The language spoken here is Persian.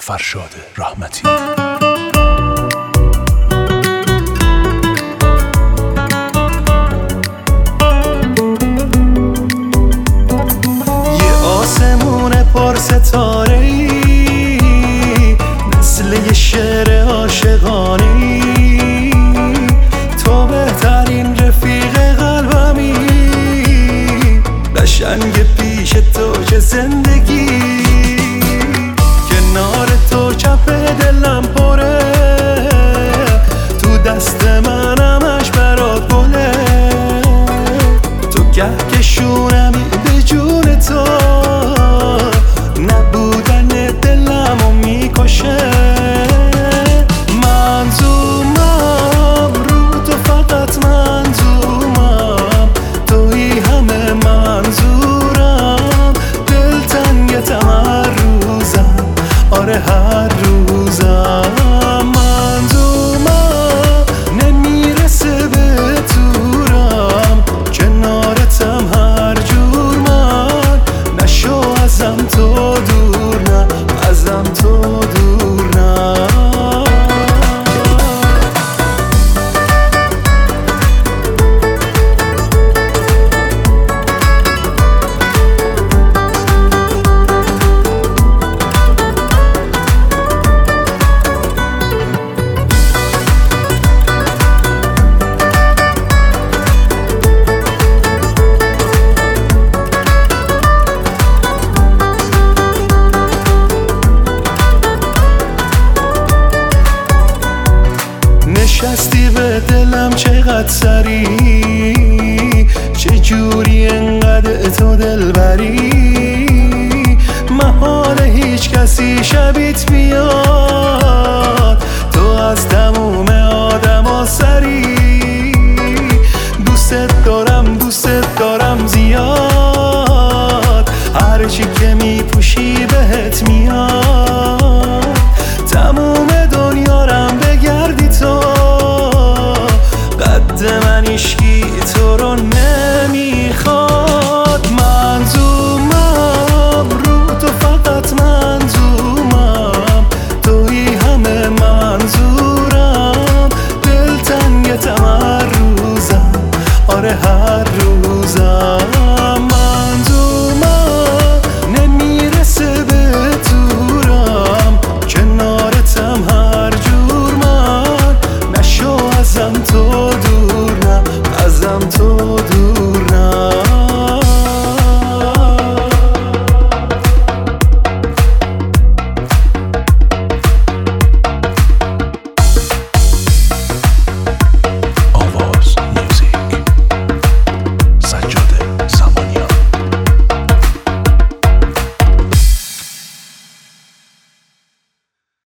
فرشاد رحمتی. یه آسمون پر ستاره‌ای، مثل یه شعر عاشقانه‌ای، تو بهترین رفیق قلبمی، قشنگ پیش تو چه زندگی، کنار تو چپ دلم پره، تو دست من همش برات گله، تو کهکشونمی به جون تو، نبودن دلمو میکشه، منظومم رو تو، فقط منظومم، توی همه منظورم، دلتنگتم هر روزم، آره هر روزم، منظومم نمیرسه به تورم، کنارتم هر جور من، نشو ازم تو دور، نه ازم تو دور، نه. نشستی به دلم چقدر سری، چه جوری انقدر تو دل بری، محال هیچ کسی شبیت